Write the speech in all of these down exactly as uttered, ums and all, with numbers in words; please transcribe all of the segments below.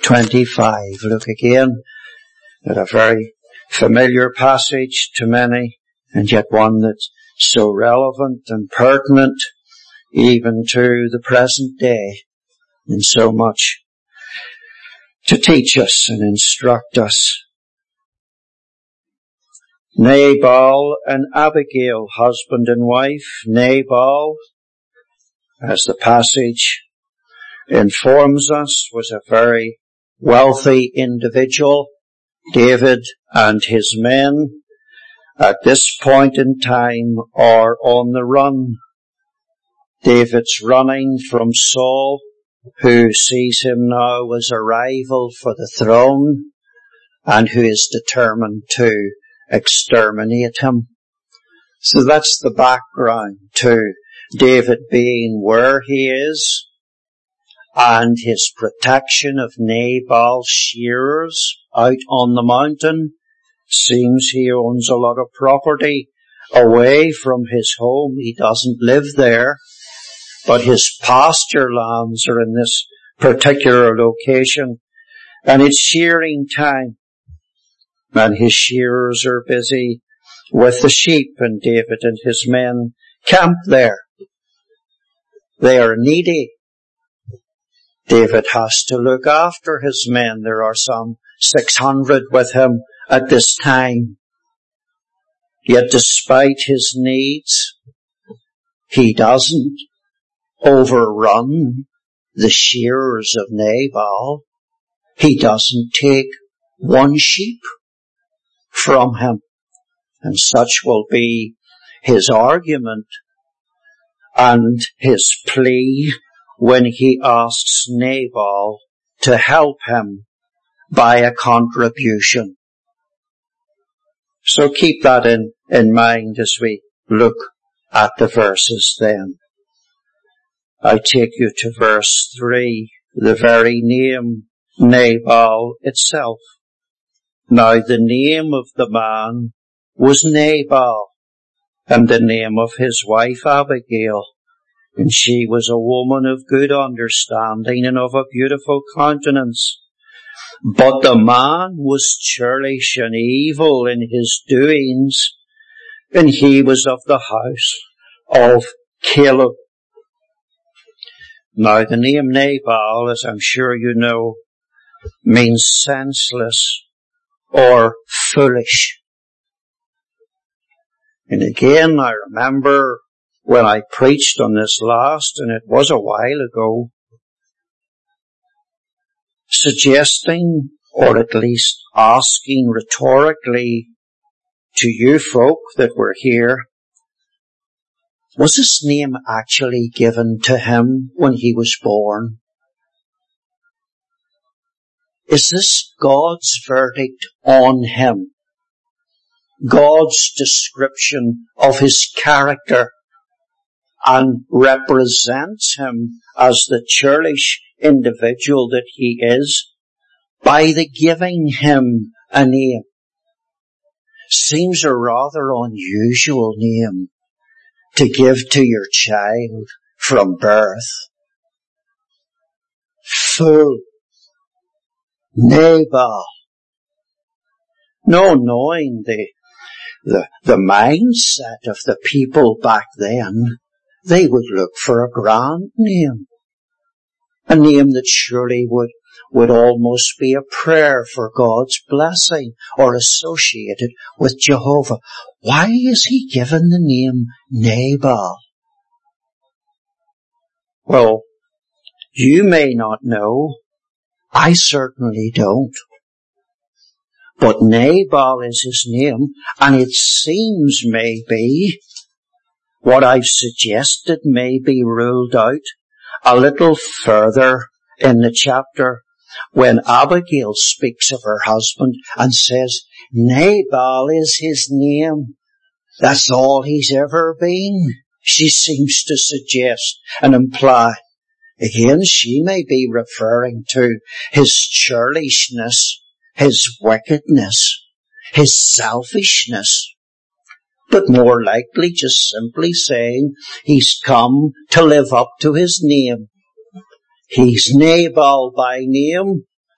twenty-five. Look again at a very familiar passage to many, and yet one that's so relevant and pertinent even to the present day, and so much to teach us and instruct us. Nabal and Abigail, husband and wife. Nabal, as the passage informs us, was a very wealthy individual. David and his men at this point in time are on the run. David's running from Saul, who sees him now as a rival for the throne and who is determined to exterminate him. So that's the background to David being where he is, and his protection of Nabal's shearers out on the mountain. Seems he owns a lot of property away from his home. He doesn't live there, but his pasture lands are in this particular location, and it's shearing time, and his shearers are busy with the sheep, and David and his men camp there. They are needy. David has to look after his men. There are some six hundred with him at this time. Yet despite his needs, he doesn't overrun the shearers of Nabal. He doesn't take one sheep from him. And such will be his argument and his plea when he asks Nabal to help him by a contribution. So keep that in, in mind as we look at the verses then. I take you to verse three, the very name Nabal itself. Now the name of the man was Nabal, and the name of his wife Abigail. And she was a woman of good understanding and of a beautiful countenance. But the man was churlish and evil in his doings, and he was of the house of Caleb. Now the name Nabal, as I'm sure you know, means senseless or foolish. And again, I remember when I preached on this last, and it was a while ago, suggesting, or at least asking rhetorically to you folk that were here, was this name actually given to him when he was born? Is this God's verdict on him? God's description of his character, and represents him as the churlish individual that he is by the giving him a name? Seems a rather unusual name to give to your child from birth. Fool. Nabal. No, knowing the, the, the mindset of the people back then, they would look for a grand name. A name that surely would, would almost be a prayer for God's blessing or associated with Jehovah. Why is he given the name Nabal? Well, you may not know. I certainly don't. But Nabal is his name, and it seems maybe what I've suggested may be ruled out a little further in the chapter when Abigail speaks of her husband and says, Nabal is his name. That's all he's ever been, she seems to suggest and imply. Again, she may be referring to his churlishness, his wickedness, his selfishness, but more likely just simply saying he's come to live up to his name. He's Nabal by name,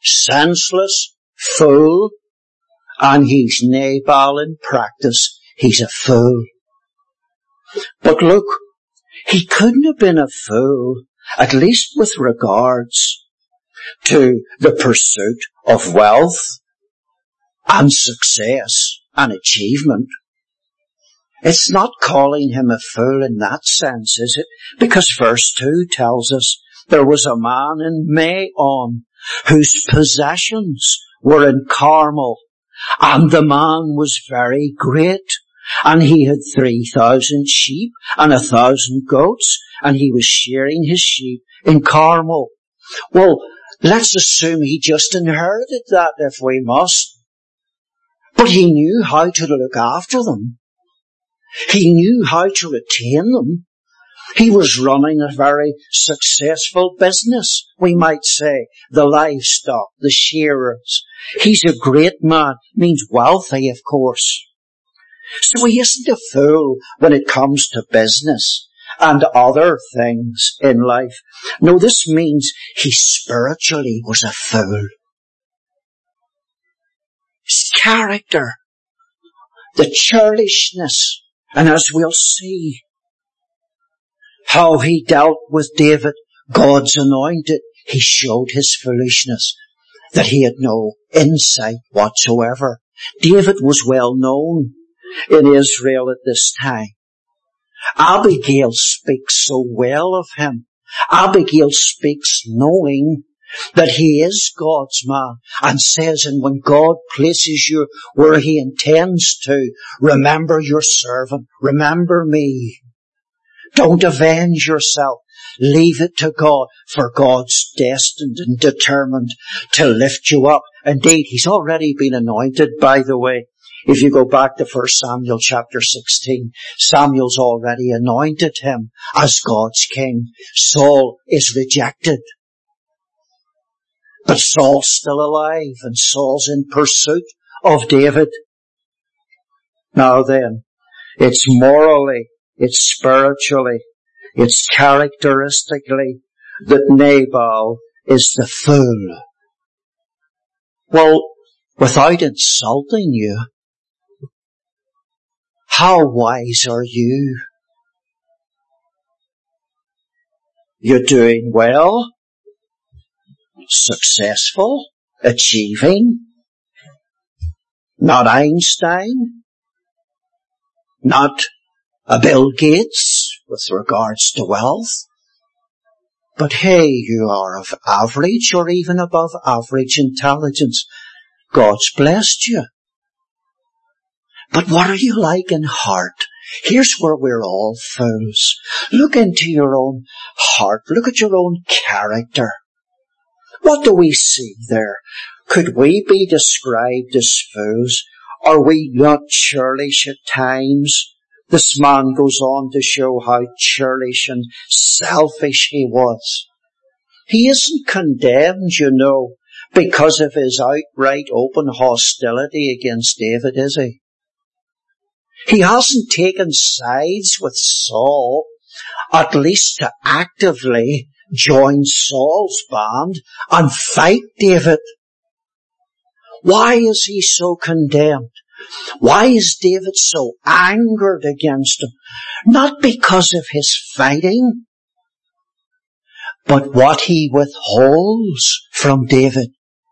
senseless fool. And he's Nabal in practice. He's a fool. But look, he couldn't have been a fool, at least with regards to the pursuit of wealth and success and achievement. It's not calling him a fool in that sense, is it? Because verse two tells us there was a man in Maon whose possessions were in Carmel, and the man was very great, and he had three thousand sheep and a thousand goats, and he was shearing his sheep in Carmel. Well, let's assume he just inherited that if we must. But he knew how to look after them. He knew how to retain them. He was running a very successful business, we might say. The livestock, the shearers. He's a great man, means wealthy, of course. So he isn't a fool when it comes to business and other things in life. No, this means he spiritually was a fool. His character, the churlishness, and as we'll see, how he dealt with David, God's anointed, he showed his foolishness, that he had no insight whatsoever. David was well known in Israel at this time. Abigail speaks so well of him. Abigail speaks knowing that he is God's man, and says, and when God places you where he intends to, remember your servant, remember me. Don't avenge yourself. Leave it to God, for God's destined and determined to lift you up. Indeed, he's already been anointed, by the way. If you go back to First Samuel chapter sixteen, Samuel's already anointed him as God's king. Saul is rejected. But Saul's still alive, and Saul's in pursuit of David. Now then, it's morally, it's spiritually, it's characteristically that Nabal is the fool. Well, without insulting you, how wise are you? You're doing well, successful, achieving, not Einstein, not a Bill Gates with regards to wealth, but hey, you are of average or even above average intelligence. God's blessed you. But what are you like in heart? Here's where we're all fools. Look into your own heart. Look at your own character. What do we see there? Could we be described as fools? Are we not churlish at times? This man goes on to show how churlish and selfish he was. He isn't condemned, you know, because of his outright open hostility against David, is he? He hasn't taken sides with Saul, at least to actively join Saul's band and fight David. Why is he so condemned? Why is David so angered against him? Not because of his fighting, but what he withholds from David.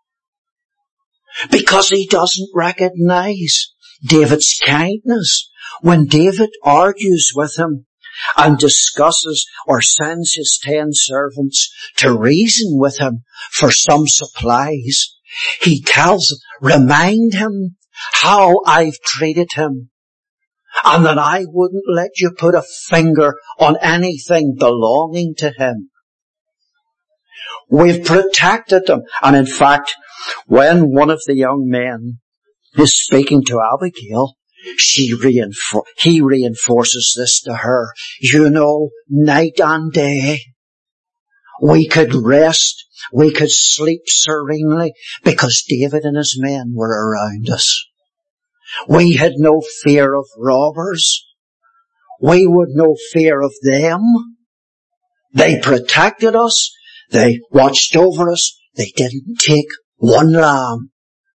Because he doesn't recognize David's kindness. When David argues with him and discusses or sends his ten servants to reason with him for some supplies, he tells them, remind him how I've treated him, and that I wouldn't let you put a finger on anything belonging to him. We've protected them. And in fact, when one of the young men is speaking to Abigail, she reinfor- he reinforces this to her. You know, night and day, we could rest, we could sleep serenely, because David and his men were around us. We had no fear of robbers. We had no fear of them. They protected us. They watched over us. They didn't take One lamb.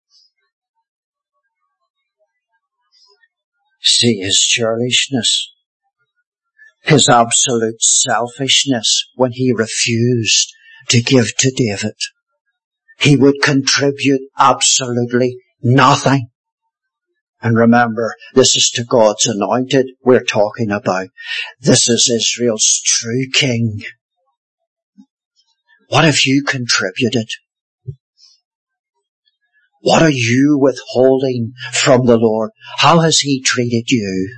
See his churlishness, his absolute selfishness when he refused to give to David. He would contribute absolutely nothing. And remember, this is to God's anointed we're talking about. This is Israel's true king. What have you contributed? What are you withholding from the Lord? How has he treated you?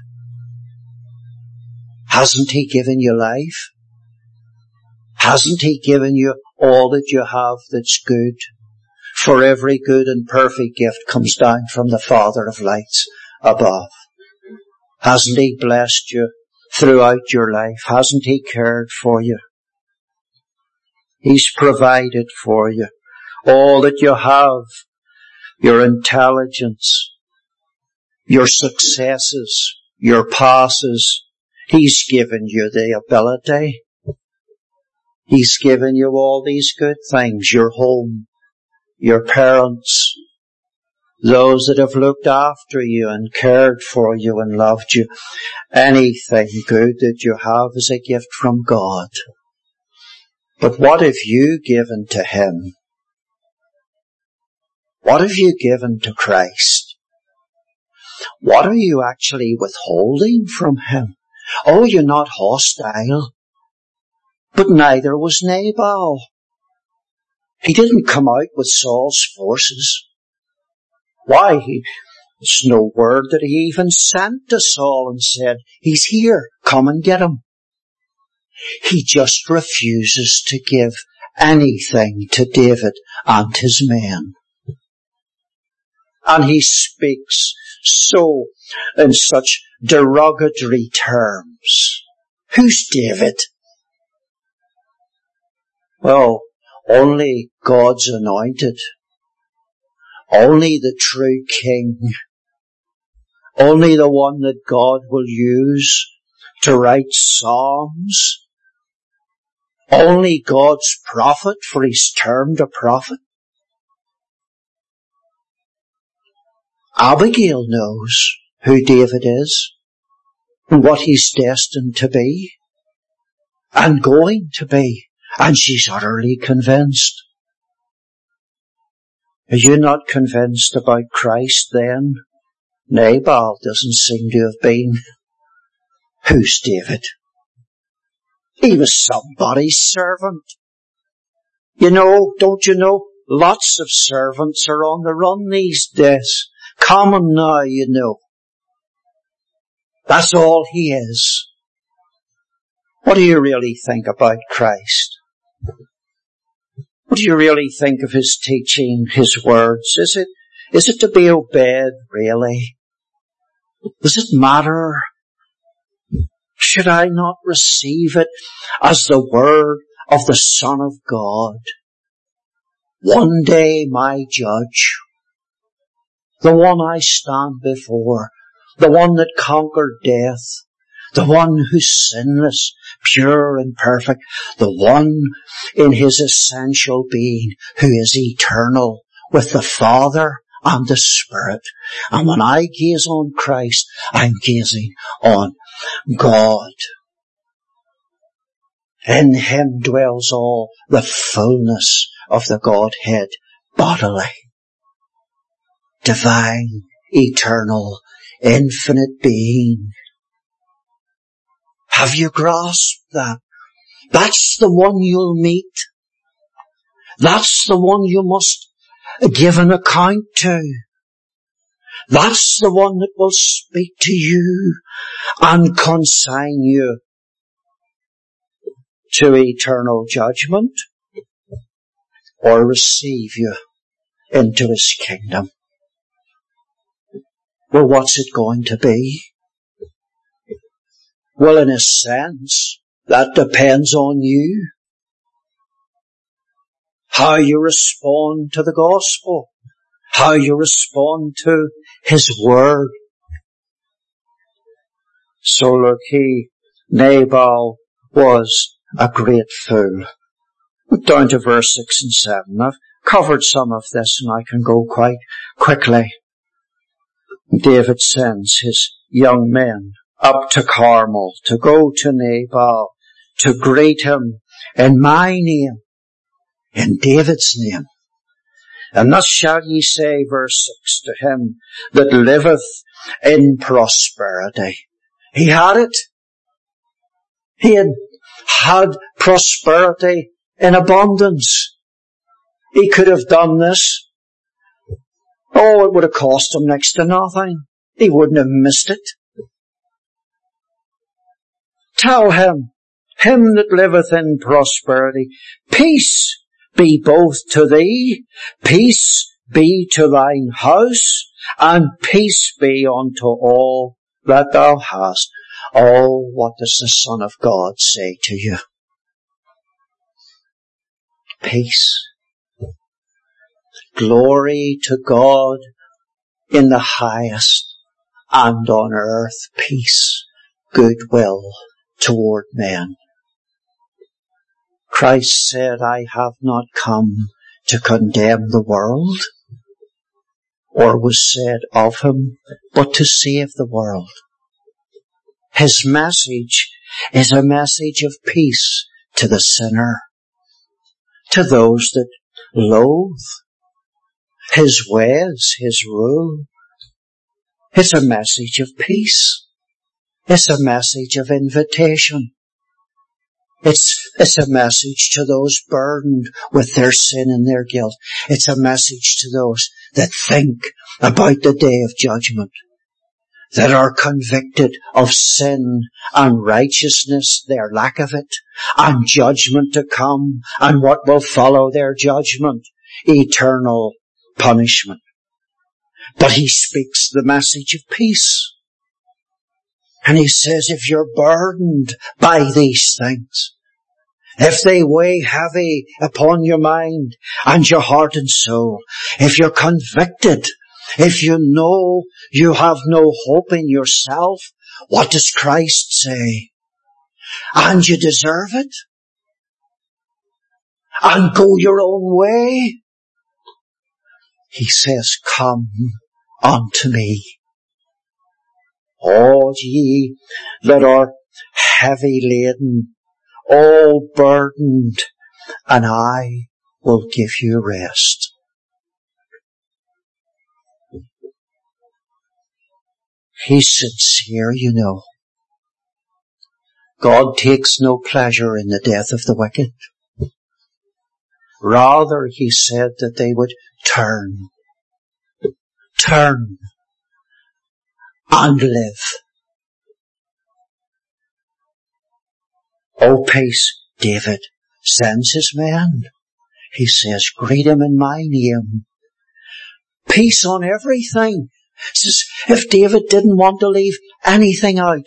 Hasn't he given you life? Hasn't he given you all that you have that's good? For every good and perfect gift comes down from the Father of lights above. Hasn't he blessed you throughout your life? Hasn't he cared for you? He's provided for you all that you have, your intelligence, your successes, your passes. He's given you the ability. He's given you all these good things, your home, your parents, those that have looked after you and cared for you and loved you. Anything good that you have is a gift from God. But what have you given to him? What have you given to Christ? What are you actually withholding from him? Oh, you're not hostile. But neither was Nabal. He didn't come out with Saul's forces. Why? He, there's no word that he even sent to Saul and said, he's here, come and get him. He just refuses to give anything to David and his men. And he speaks so in such derogatory terms. Who's David? Well, only God's anointed. Only the true king. Only the one that God will use to write psalms. Only God's prophet, for he's termed a prophet. Abigail knows who David is and what he's destined to be and going to be. And she's utterly convinced. Are you not convinced about Christ then? Nabal doesn't seem to have been. Who's David? He was somebody's servant. You know, don't you know, lots of servants are on the run these days. Common now, you know. That's all he is. What do you really think about Christ? What do you really think of his teaching, his words? Is it, is it to be obeyed, really? Does it matter? Should I not receive it as the word of the Son of God? One day my judge, the one I stand before, the one that conquered death, the one who's sinless, pure and perfect, the one in his essential being who is eternal with the Father and the Spirit. And when I gaze on Christ, I'm gazing on God. In him dwells all the fullness of the Godhead bodily. Divine, eternal, infinite being. Have you grasped that? That's the one you'll meet. That's the one you must give an account to. That's the one that will speak to you and consign you to eternal judgment or receive you into his kingdom. Well, what's it going to be? Well, in a sense, that depends on you. How you respond to the gospel. How you respond to his word. So look, he, Nabal, was a great fool. Look down to verse six and seven. I've covered some of this and I can go quite quickly. David sends his young men up to Carmel to go to Nabal, to greet him in my name, in David's name. And thus shall ye say, verse six, to him that liveth in prosperity. He had it. He had had prosperity in abundance. He could have done this. Oh, it would have cost him next to nothing. He wouldn't have missed it. Tell him, him that liveth in prosperity, peace be both to thee, peace be to thine house, and peace be unto all that thou hast. Oh, what does the Son of God say to you? Peace. Glory to God in the highest, and on earth peace, goodwill toward men. Christ said, I have not come to condemn the world, or was said of him, but to save the world. His message is a message of peace to the sinner, to those that loathe his ways, his rule. It's a message of peace. It's a message of invitation. It's, it's a message to those burdened with their sin and their guilt. It's a message to those that think about the day of judgment, that are convicted of sin and righteousness, their lack of it, and judgment to come, and what will follow their judgment, eternal punishment. But he speaks the message of peace. And he says, if you're burdened by these things, if they weigh heavy upon your mind and your heart and soul, if you're convicted, if you know you have no hope in yourself, what does Christ say? And you deserve it? And go your own way? He says, come unto me, all ye that are heavy laden, all burdened, and I will give you rest. He's sincere, you know. God takes no pleasure in the death of the wicked. Rather, he said that they would turn, turn, and live. O peace, David sends his men. He says, greet him in my name. Peace on everything. He says, if David didn't want to leave anything out.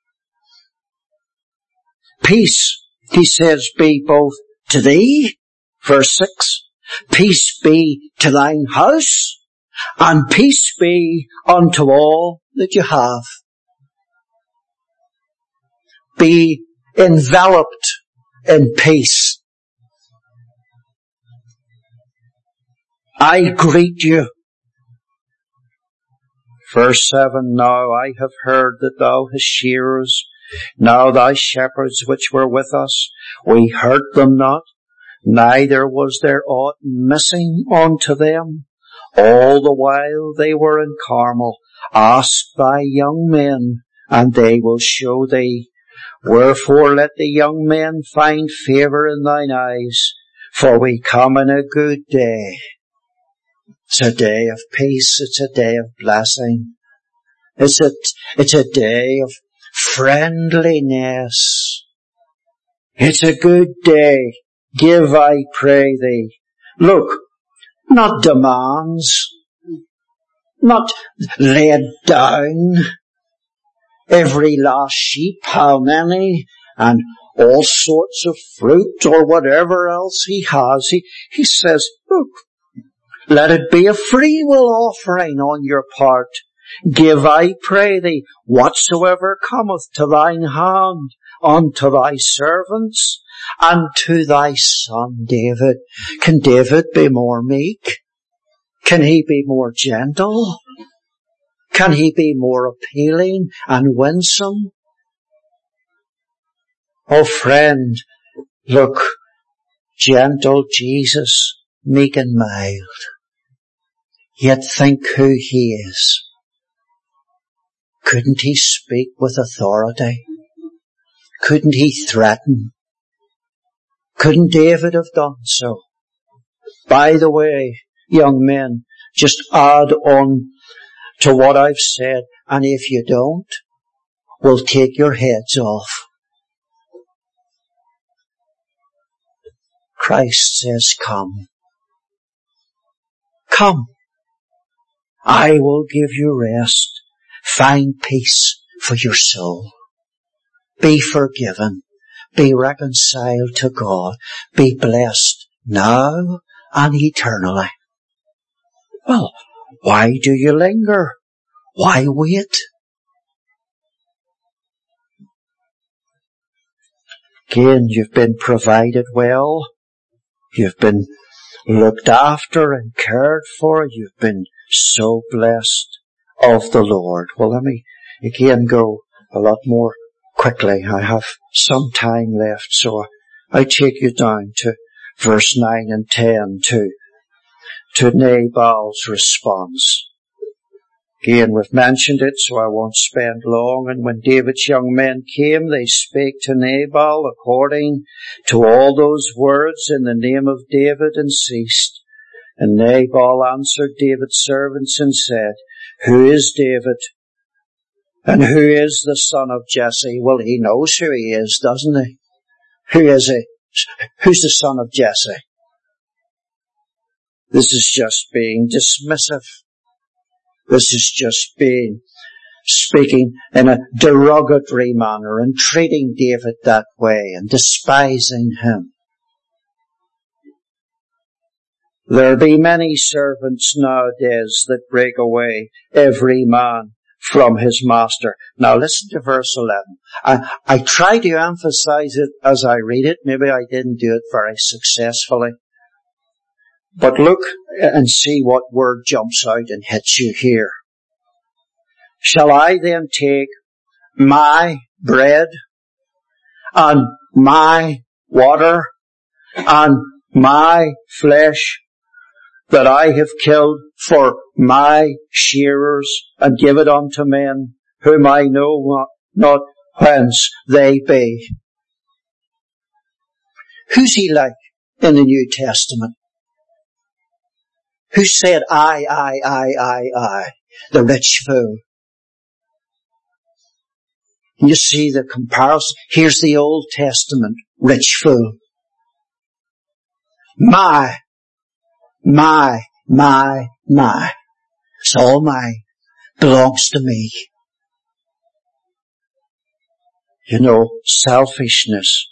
Peace, he says, be both to thee, verse six, peace be to thine house, and peace be unto all that you have. Be enveloped in peace. I greet you. Verse seven, now I have heard that thou hast shearers, now thy shepherds which were with us, we hurt them not, neither was there aught missing unto them. All the while they were in Carmel, ask thy young men, and they will show thee. Wherefore let the young men find favour in thine eyes, for we come in a good day. It's a day of peace, it's a day of blessing. It's a, it's a day of friendliness. It's a good day. Give, I pray thee. Look, not demands, not laid down. Every last sheep, how many, and all sorts of fruit or whatever else he has. He, he says, look, let it be a free will offering on your part. Give, I pray thee, whatsoever cometh to thine hand unto thy servants, and to thy son David. Can David be more meek? Can he be more gentle? Can he be more appealing and winsome? Oh friend, look, gentle Jesus, meek and mild. Yet think who he is. Couldn't he speak with authority? Couldn't he threaten? Couldn't David have done so? By the way, young men, just add on to what I've said, and if you don't, we'll take your heads off. Christ says, come. Come. I will give you rest. Find peace for your soul. Be forgiven. Be reconciled to God. Be blessed now and eternally. Well, why do you linger? Why wait? Again, you've been provided well. You've been looked after and cared for. You've been so blessed of the Lord. Well, let me again go a lot more quickly. I have some time left, so I take you down to verse nine and ten to, to Nabal's response. Again, we've mentioned it, so I won't spend long. And when David's young men came, they spake to Nabal according to all those words in the name of David, and ceased. And Nabal answered David's servants and said, who is David? And who is the son of Jesse? Well, he knows who he is, doesn't he? Who is he? Who's the son of Jesse? This is just being dismissive. This is just being, speaking in a derogatory manner and treating David that way and despising him. There be many servants nowadays that break away every man from his master. Now listen to verse eleven. I, I try to emphasize it as I read it. Maybe I didn't do it very successfully. But look and see what word jumps out and hits you here. Shall I then take my bread and my water and my flesh that I have killed for my shearers and give it unto men whom I know not whence they be? Who's he like in the New Testament? Who said, I, I, I, I, I? The rich fool. And you see the comparison. Here's the Old Testament rich fool. My, my, my, my. It's all mine. Belongs to me. You know, selfishness,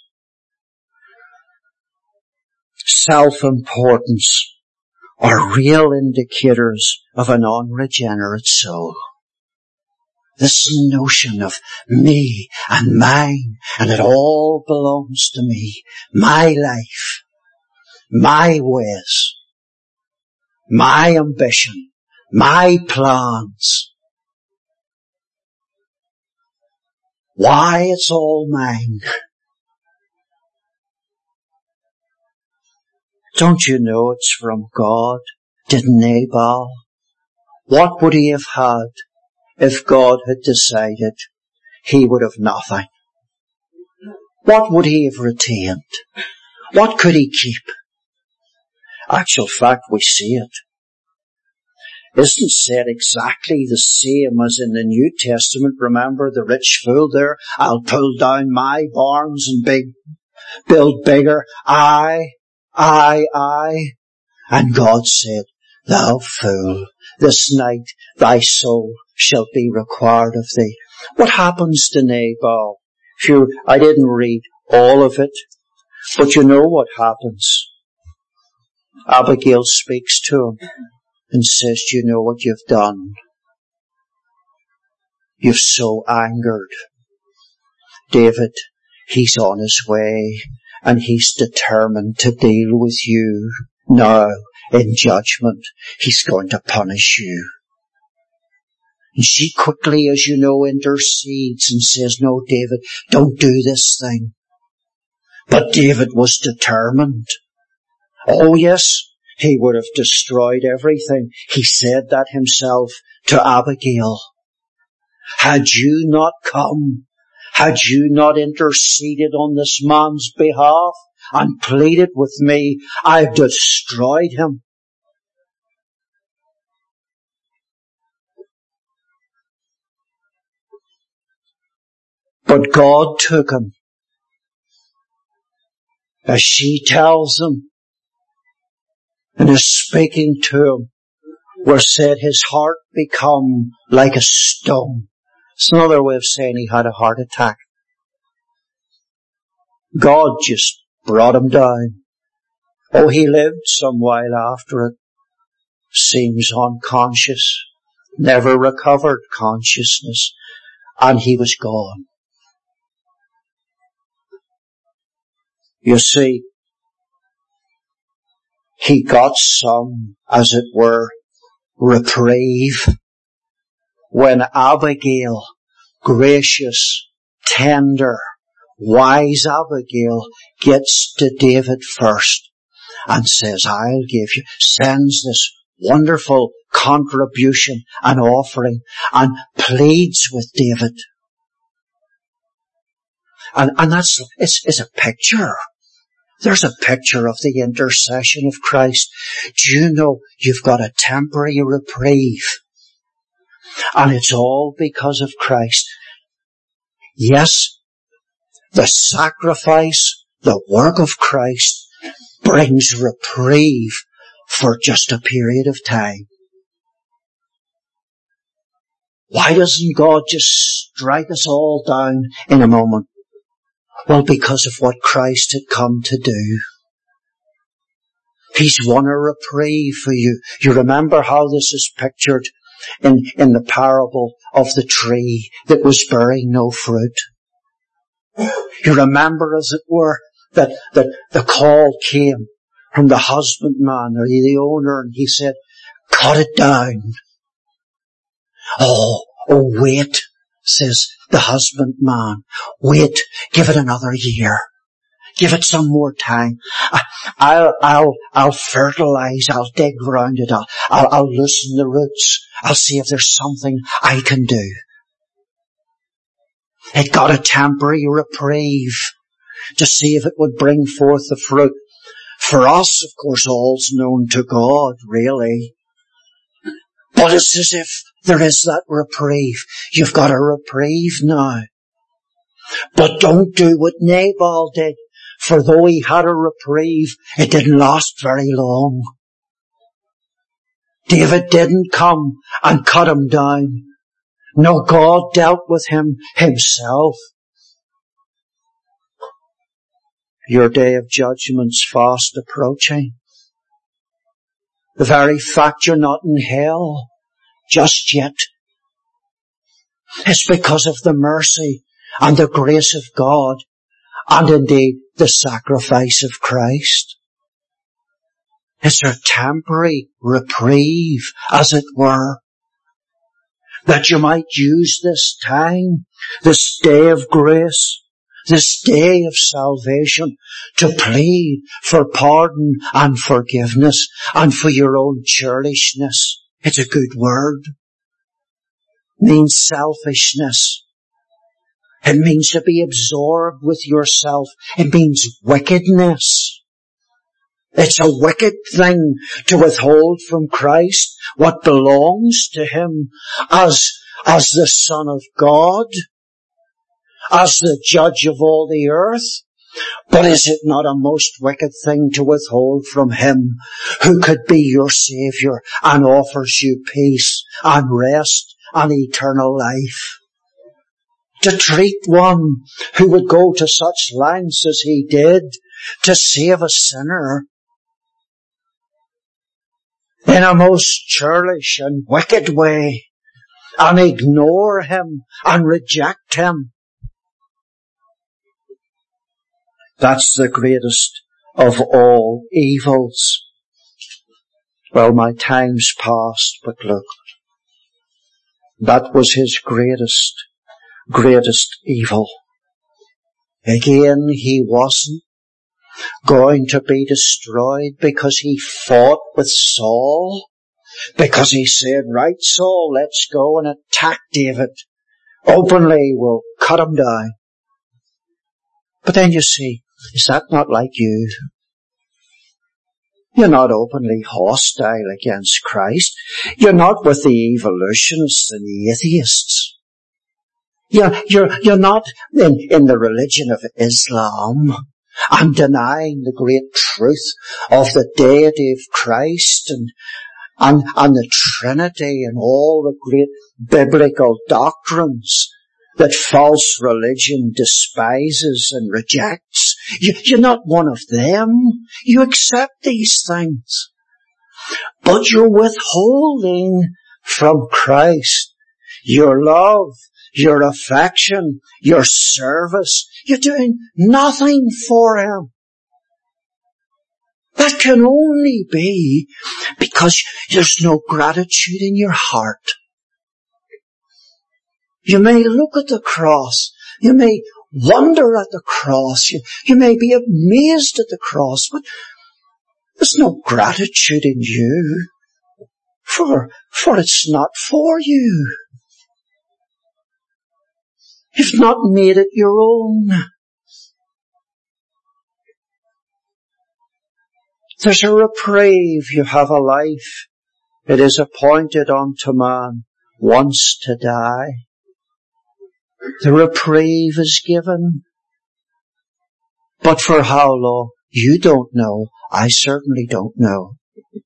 self-importance are real indicators of an unregenerate soul. This notion of me and mine, and it all belongs to me, my life, my ways, my ambition, my plans. Why, it's all mine. Don't you know it's from God? Did Nabal? What would he have had if God had decided he would have nothing? What would he have retained? What could he keep? Actual fact, we see it. Isn't said exactly the same as in the New Testament. Remember the rich fool there? I'll pull down my barns and big, build bigger. I, I, I. And God said, thou fool, this night thy soul shall be required of thee. What happens to Nabal? If you, I didn't read all of it, but you know what happens. Abigail speaks to him and says, do you know what you've done? You've so angered David. He's on his way and he's determined to deal with you now in judgment. He's going to punish you. And she quickly, as you know, intercedes and says, no, David, don't do this thing. But David was determined. Oh yes, he would have destroyed everything. He said that himself to Abigail. Had you not come, had you not interceded on this man's behalf and pleaded with me, I've destroyed him. But God took him. As she tells him and is speaking to him, where said his heart become like a stone. It's another way of saying he had a heart attack. God just brought him down. Oh, he lived some while after it. Seems unconscious. Never recovered consciousness. And he was gone. You see, he got some, as it were, reprieve when Abigail, gracious, tender, wise Abigail, gets to David first and says, I'll give you, sends this wonderful contribution and offering and pleads with David. And, and that's, it's, it's a picture. There's a picture of the intercession of Christ. Do you know you've got a temporary reprieve? And it's all because of Christ. Yes, the sacrifice, the work of Christ brings reprieve for just a period of time. Why doesn't God just strike us all down in a moment? Well, because of what Christ had come to do. He's won a reprieve for you. You remember how this is pictured in, in the parable of the tree that was bearing no fruit. You remember, as it were, that, that the call came from the husbandman or the owner, and he said, cut it down. Oh, oh, wait, says the husbandman. Wait, give it another year. Give it some more time. I, I'll, I'll, I'll fertilize. I'll dig around it. I'll, I'll, I'll loosen the roots. I'll see if there's something I can do. It got a temporary reprieve to see if it would bring forth the fruit. For us, of course, all's known to God, really. But it's as if there is that reprieve. You've got a reprieve now. But don't do what Nabal did. For though he had a reprieve, it didn't last very long. David didn't come and cut him down. No, God dealt with him himself. Your day of judgment's fast approaching. The very fact you're not in hell just yet is because of the mercy and the grace of God, and indeed the sacrifice of Christ. It's a temporary reprieve, as it were, that you might use this time, this day of grace, this day of salvation, to plead for pardon and forgiveness and for your own churlishness. It's a good word. It means selfishness. It means to be absorbed with yourself. It means wickedness. It's a wicked thing to withhold from Christ what belongs to Him as, as the Son of God, as the Judge of all the earth. But is it not a most wicked thing to withhold from Him who could be your Saviour and offers you peace and rest and eternal life? To treat one who would go to such lengths as He did to save a sinner in a most churlish and wicked way, and ignore Him and reject Him. That's the greatest of all evils. Well, my time's past, but look, that was his greatest, greatest evil. Again, he wasn't going to be destroyed because he fought with Saul, because he said, right, Saul, let's go and attack David. Openly, we'll cut him down. But then you see, is that not like you? You're not openly hostile against Christ. You're not with the evolutionists and the atheists. You're, you're, you're not in, in the religion of Islam and denying the great truth of the deity of Christ and, and, and the Trinity and all the great biblical doctrines that false religion despises and rejects. You, you're not one of them. You accept these things. But you're withholding from Christ your love, your affection, your service. You're doing nothing for Him. That can only be because there's no gratitude in your heart. You may look at the cross. You may wonder at the cross. You, you may be amazed at the cross, but there's no gratitude in you, for, for it's not for you. You've not made it your own. There's a reprieve. You have a life. It is appointed unto man once to die. The reprieve is given. But for how long? You don't know. I certainly don't know.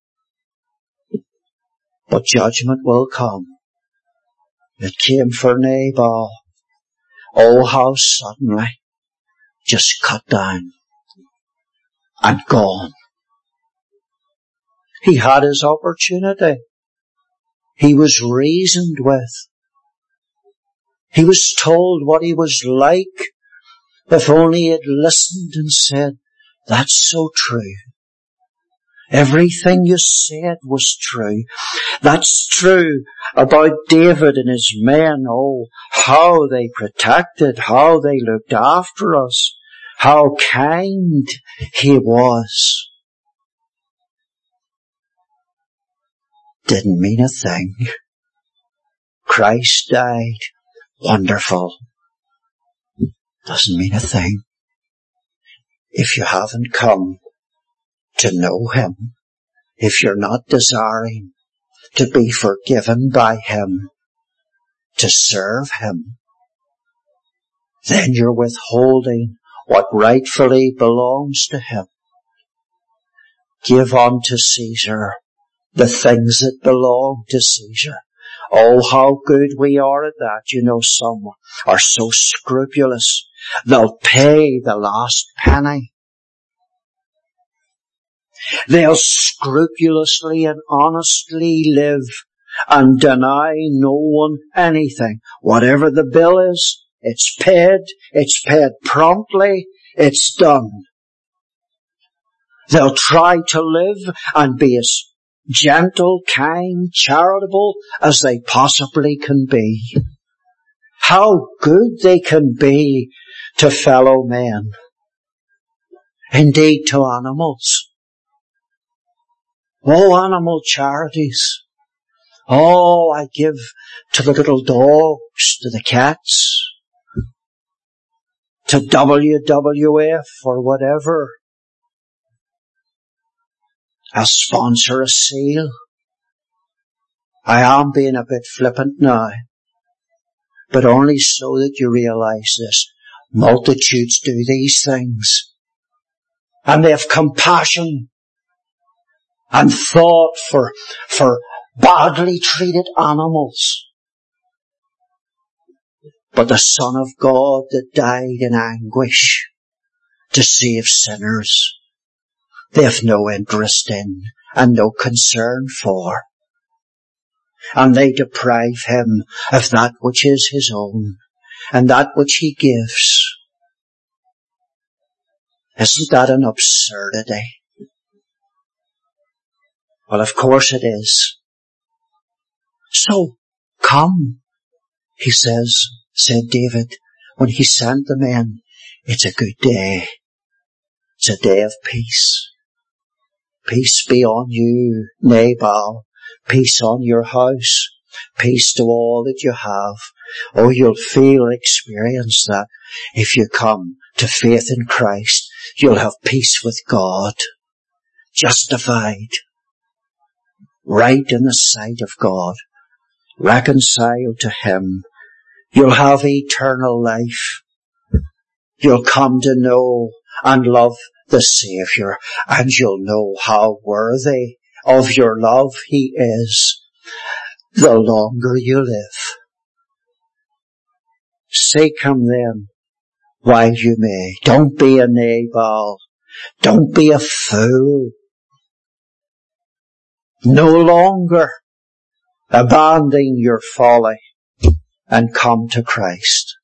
But judgment will come. It came for Nabal. Oh, how suddenly. Just cut down. And gone. He had his opportunity. He was reasoned with. He was told what he was like. If only he had listened and said, that's so true. Everything you said was true. That's true about David and his men. Oh, how they protected, how they looked after us, how kind he was. Didn't mean a thing. Christ died. Wonderful. Doesn't mean a thing. If you haven't come to know Him, if you're not desiring to be forgiven by Him, to serve Him, then you're withholding what rightfully belongs to Him. Give unto Caesar the things that belong to Caesar. Oh, how good we are at that. You know, some are so scrupulous. They'll pay the last penny. They'll scrupulously and honestly live and deny no one anything. Whatever the bill is, it's paid. It's paid promptly. It's done. They'll try to live and be as gentle, kind, charitable as they possibly can be. How good they can be to fellow men. Indeed, to animals. Oh, animal charities. Oh, I give to the little dogs, to the cats, to W W F or whatever. I'll sponsor a seal. I am being a bit flippant now, but only so that you realize this. Multitudes do these things. And they have compassion and thought for, for badly treated animals. But the Son of God that died in anguish to save sinners, they have no interest in and no concern for. And they deprive Him of that which is His own and that which He gives. Isn't that an absurdity? Well, of course it is. So, come, he says, said David, when he sent the men. It's a good day. It's a day of peace. Peace be on you, Nabal. Peace on your house. Peace to all that you have. Oh, you'll feel, experience that. If you come to faith in Christ, you'll have peace with God. Justified. Right in the sight of God. Reconciled to Him. You'll have eternal life. You'll come to know and love the Saviour, and you'll know how worthy of your love He is the longer you live. Seek Him then while you may. Don't be a Nabal. Don't be a fool. No longer abandon your folly and come to Christ.